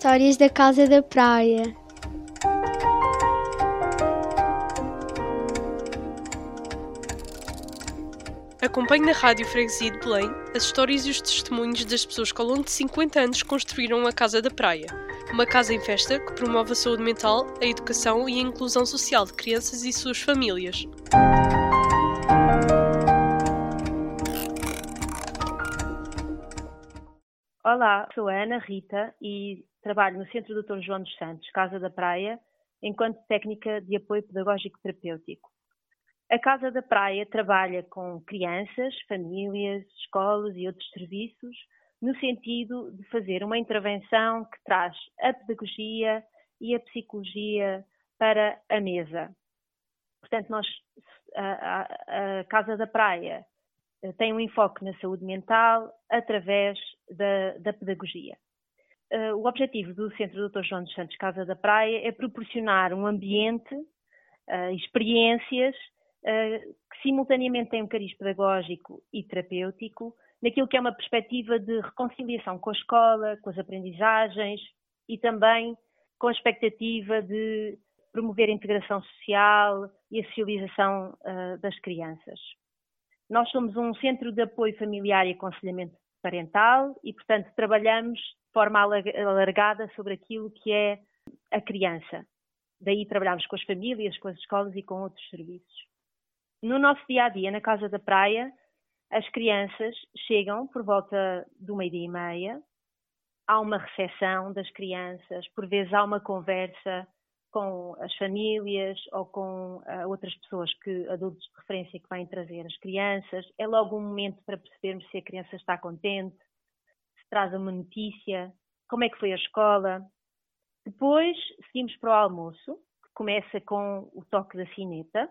Histórias da Casa da Praia. Acompanhe na Rádio Freguesia de Belém as histórias e os testemunhos das pessoas que ao longo de 50 anos construíram a Casa da Praia, uma casa em festa que promove a saúde mental, a educação e a inclusão social de crianças e suas famílias. Olá, sou a Ana Rita e trabalho no Centro Dr. João dos Santos, Casa da Praia, enquanto técnica de apoio pedagógico terapêutico. A Casa da Praia trabalha com crianças, famílias, escolas e outros serviços no sentido de fazer uma intervenção que traz a pedagogia e a psicologia para a mesa. Portanto, a Casa da Praia tem um enfoque na saúde mental através da pedagogia. O objetivo do Centro Dr. João dos Santos Casa da Praia é proporcionar um ambiente, experiências que simultaneamente têm um cariz pedagógico e terapêutico, naquilo que é uma perspectiva de reconciliação com a escola, com as aprendizagens e também com a expectativa de promover a integração social e a socialização das crianças. Nós somos um centro de apoio familiar e aconselhamento parental e, portanto, trabalhamos de forma alargada sobre aquilo que é a criança. Daí trabalhamos com as famílias, com as escolas e com outros serviços. No nosso dia-a-dia, na Casa da Praia, as crianças chegam por volta do 12:30, há uma recepção das crianças, por vezes há uma conversa com as famílias ou com outras pessoas, adultos de referência que vêm trazer as crianças. É logo um momento para percebermos se a criança está contente, se traz uma notícia, como é que foi a escola. Depois seguimos para o almoço, que começa com o toque da sineta.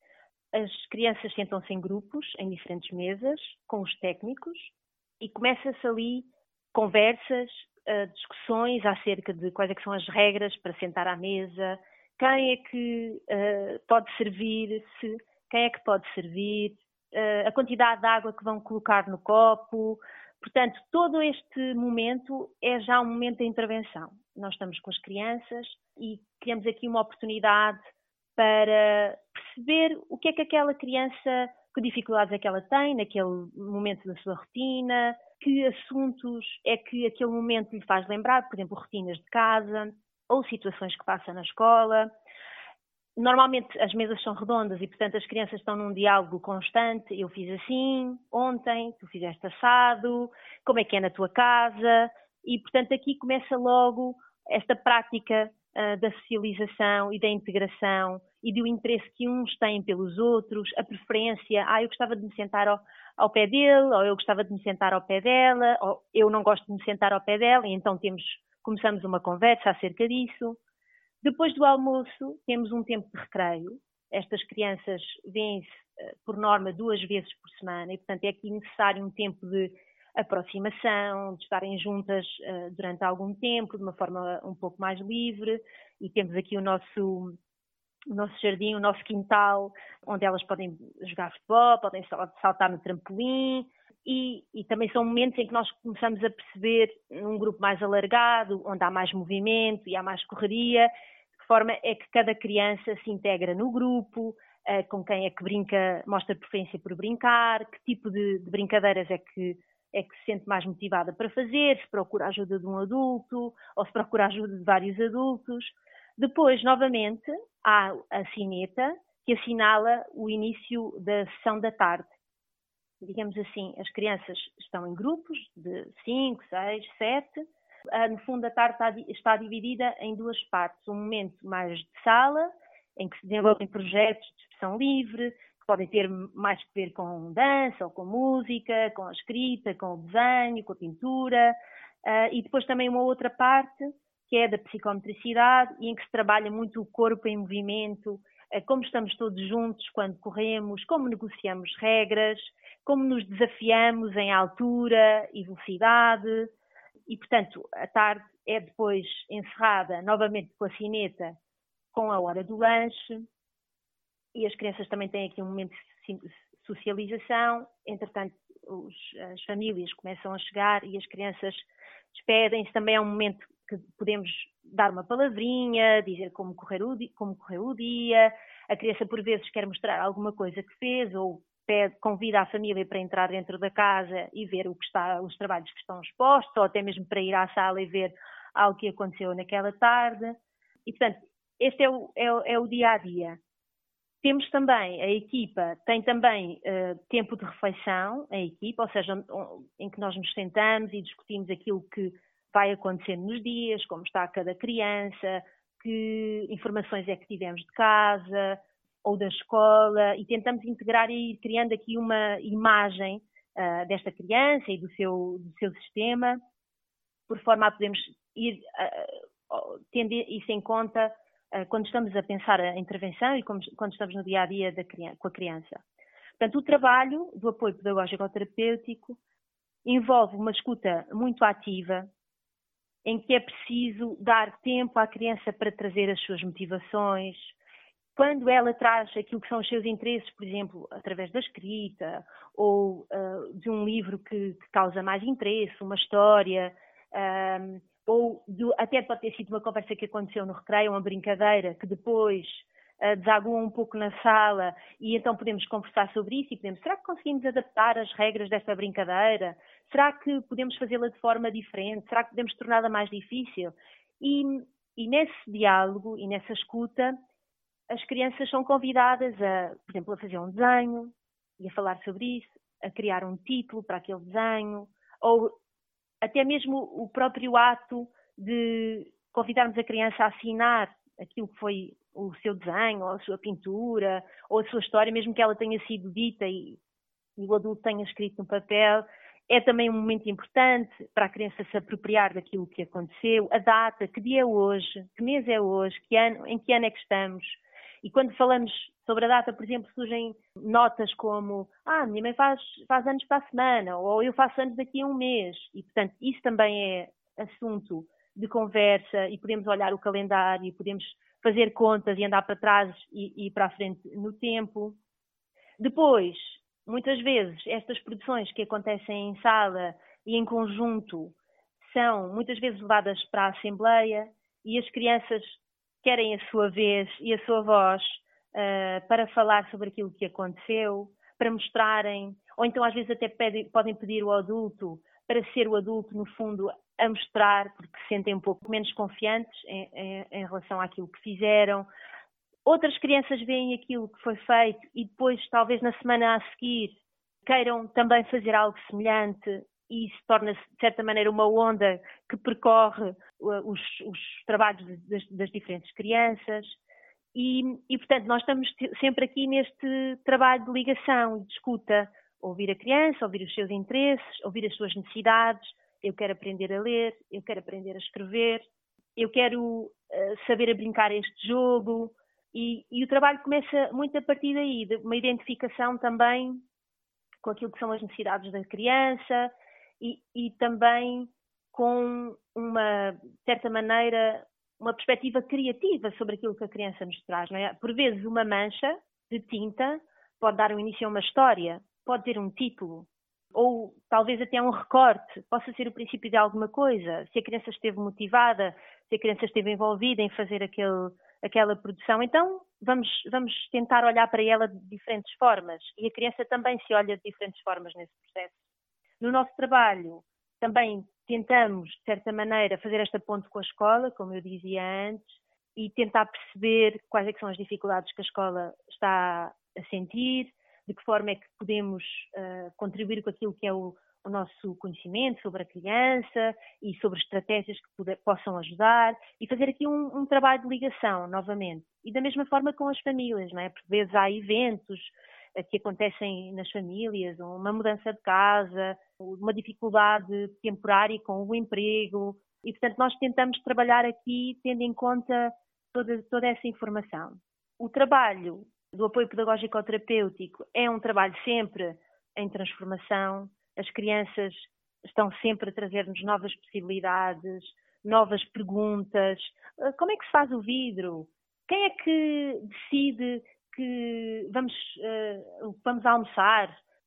As crianças sentam-se em grupos, em diferentes mesas, com os técnicos, e começa-se ali conversas, discussões acerca de quais é que são as regras para sentar à mesa, quem é que pode servir, quem é que pode servir, a quantidade de água que vão colocar no copo. Portanto, todo este momento é já um momento de intervenção. Nós estamos com as crianças e criamos aqui uma oportunidade para perceber o que é que aquela criança, que dificuldades é que ela tem naquele momento da sua rotina, que assuntos é que aquele momento lhe faz lembrar, por exemplo, rotinas de casa ou situações que passa na escola. Normalmente as mesas são redondas e, portanto, as crianças estão num diálogo constante. Eu fiz assim, ontem, tu fizeste assado, como é que é na tua casa? E, portanto, aqui começa logo esta prática da socialização e da integração e do interesse que uns têm pelos outros, a preferência, eu gostava de me sentar ao pé dele, ou eu gostava de me sentar ao pé dela, ou eu não gosto de me sentar ao pé dela, e então começamos uma conversa acerca disso. Depois do almoço, temos um tempo de recreio. Estas crianças vêm-se, por norma, 2 vezes por semana, e, portanto, é aqui necessário um tempo de aproximação, de estarem juntas durante algum tempo, de uma forma um pouco mais livre, e temos aqui o nosso jardim, o nosso quintal, onde elas podem jogar futebol, podem saltar no trampolim, e também são momentos em que nós começamos a perceber um grupo mais alargado, onde há mais movimento e há mais correria, de que forma é que cada criança se integra no grupo, com quem é que brinca, mostra preferência por brincar, que tipo de brincadeiras é que se sente mais motivada para fazer, se procura a ajuda de um adulto ou se procura a ajuda de vários adultos. Depois, novamente, há a sineta que assinala o início da sessão da tarde. Digamos assim, as crianças estão em grupos de 5, 6, 7. No fundo, a tarde está dividida em 2 partes. Um momento mais de sala, em que se desenvolvem projetos de expressão livre, que podem ter mais que ver com dança ou com música, com a escrita, com o desenho, com a pintura. E depois também uma outra parte, que é da psicomotricidade, e em que se trabalha muito o corpo em movimento, como estamos todos juntos quando corremos, como negociamos regras, como nos desafiamos em altura e velocidade. E, portanto, a tarde é depois encerrada novamente com a sineta, com a hora do lanche, e as crianças também têm aqui um momento de socialização. Entretanto, as famílias começam a chegar e as crianças despedem-se. Também é um momento que podemos dar uma palavrinha, dizer como correu o dia. A criança, por vezes, quer mostrar alguma coisa que fez ou convida a família para entrar dentro da casa e ver os trabalhos que estão expostos, ou até mesmo para ir à sala e ver algo que aconteceu naquela tarde. E, portanto, este é o dia-a-dia. Temos também, a equipa tem também tempo de refeição, a equipa, ou seja, em que nós nos sentamos e discutimos aquilo que vai acontecendo nos dias, como está cada criança, que informações é que tivemos de casa ou da escola, e tentamos integrar e ir criando aqui uma imagem desta criança e do seu sistema, por forma a podermos ir tendo isso em conta quando estamos a pensar a intervenção e quando estamos no dia-a-dia com a criança. Portanto, o trabalho do apoio pedagógico ou terapêutico envolve uma escuta muito ativa, em que é preciso dar tempo à criança para trazer as suas motivações. Quando ela traz aquilo que são os seus interesses, por exemplo, através da escrita ou de um livro que causa mais interesse, uma história, até pode ter sido uma conversa que aconteceu no recreio, uma brincadeira, que depois desagua um pouco na sala e então podemos conversar sobre isso e podemos, será que conseguimos adaptar as regras desta brincadeira? Será que podemos fazê-la de forma diferente? Será que podemos torná-la mais difícil? E nesse diálogo e nessa escuta, as crianças são convidadas por exemplo, a fazer um desenho e a falar sobre isso, a criar um título para aquele desenho, ou até mesmo o próprio ato de convidarmos a criança a assinar aquilo que foi o seu desenho, ou a sua pintura, ou a sua história, mesmo que ela tenha sido dita e o adulto tenha escrito no papel. É também um momento importante para a criança se apropriar daquilo que aconteceu, a data, que dia é hoje, que mês é hoje, em que ano é que estamos. E quando falamos sobre a data, por exemplo, surgem notas como minha mãe faz anos para a semana, ou eu faço anos daqui a um mês. E, portanto, isso também é assunto de conversa e podemos olhar o calendário e podemos fazer contas e andar para trás e para a frente no tempo. Depois, muitas vezes, estas produções que acontecem em sala e em conjunto são muitas vezes levadas para a Assembleia e as crianças querem a sua vez e a sua voz para falar sobre aquilo que aconteceu, para mostrarem, ou então às vezes até podem pedir ao adulto para ser o adulto, no fundo, a mostrar, porque se sentem um pouco menos confiantes em relação àquilo que fizeram. Outras crianças veem aquilo que foi feito e depois, talvez na semana a seguir, queiram também fazer algo semelhante e isso torna-se, de certa maneira, uma onda que percorre os trabalhos das diferentes crianças. E, portanto, nós estamos sempre aqui neste trabalho de ligação e de escuta. Ouvir a criança, ouvir os seus interesses, ouvir as suas necessidades. Eu quero aprender a ler, eu quero aprender a escrever, eu quero saber a brincar este jogo. E o trabalho começa muito a partir daí, de uma identificação também com aquilo que são as necessidades da criança e também com de certa maneira, uma perspectiva criativa sobre aquilo que a criança nos traz. Não é? Por vezes, uma mancha de tinta pode dar um início a uma história, pode ter um título, ou talvez até um recorte, possa ser o princípio de alguma coisa. Se a criança esteve motivada, se a criança esteve envolvida em fazer aquela produção, então vamos tentar olhar para ela de diferentes formas. E a criança também se olha de diferentes formas nesse processo. No nosso trabalho, também tentamos, de certa maneira, fazer esta ponte com a escola, como eu dizia antes, e tentar perceber quais é que são as dificuldades que a escola está a sentir, de que forma é que podemos contribuir com aquilo que é o nosso conhecimento sobre a criança e sobre estratégias que possam ajudar e fazer aqui um trabalho de ligação, novamente. E da mesma forma com as famílias, não é? Por vezes há eventos que acontecem nas famílias, uma mudança de casa, uma dificuldade temporária com o emprego e, portanto, nós tentamos trabalhar aqui tendo em conta toda essa informação. O trabalho do apoio pedagógico ou terapêutico é um trabalho sempre em transformação. As crianças estão sempre a trazer-nos novas possibilidades, novas perguntas. Como é que se faz o vidro? Quem é que decide que vamos almoçar?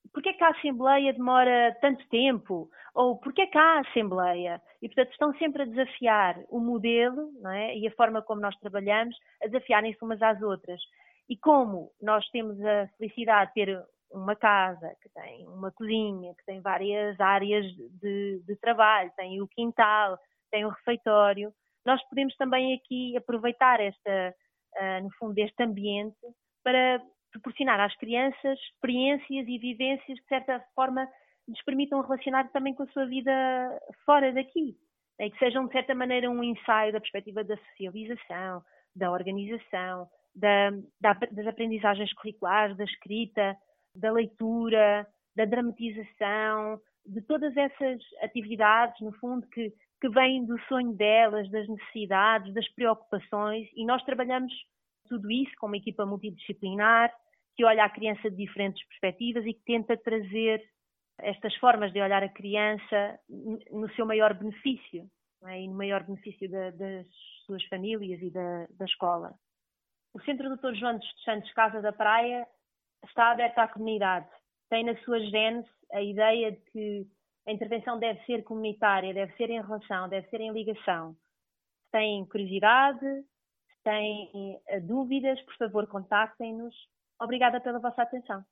porquê é que a Assembleia demora tanto tempo? Ou porquê é que há a Assembleia? E, portanto, estão sempre a desafiar o modelo, não é? E a forma como nós trabalhamos, a desafiarem-se umas às outras. E como nós temos a felicidade de ter uma casa, que tem uma cozinha, que tem várias áreas de trabalho, tem o quintal, tem o refeitório, nós podemos também aqui aproveitar no fundo, este ambiente para proporcionar às crianças experiências e vivências que, de certa forma, lhes permitam relacionar também com a sua vida fora daqui. E que sejam, de certa maneira, um ensaio da perspectiva da socialização, da organização, das aprendizagens curriculares, da escrita, da leitura, da dramatização, de todas essas atividades, no fundo, que vêm do sonho delas, das necessidades, das preocupações, e nós trabalhamos tudo isso com uma equipa multidisciplinar, que olha a criança de diferentes perspectivas e que tenta trazer estas formas de olhar a criança no seu maior benefício, não é? E no maior benefício das suas famílias e da escola. O Centro Dr. João dos Santos Casa da Praia está aberto à comunidade. Tem na sua gênese a ideia de que a intervenção deve ser comunitária, deve ser em relação, deve ser em ligação. Se têm curiosidade, se têm dúvidas, por favor, contactem-nos. Obrigada pela vossa atenção.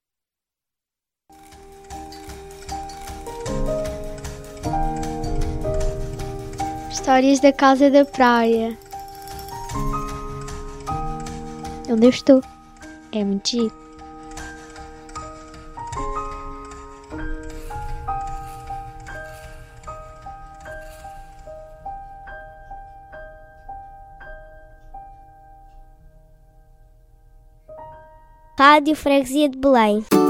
Histórias da Casa da Praia. Onde eu estou? É muito giro. Rádio Freguesia de Belém.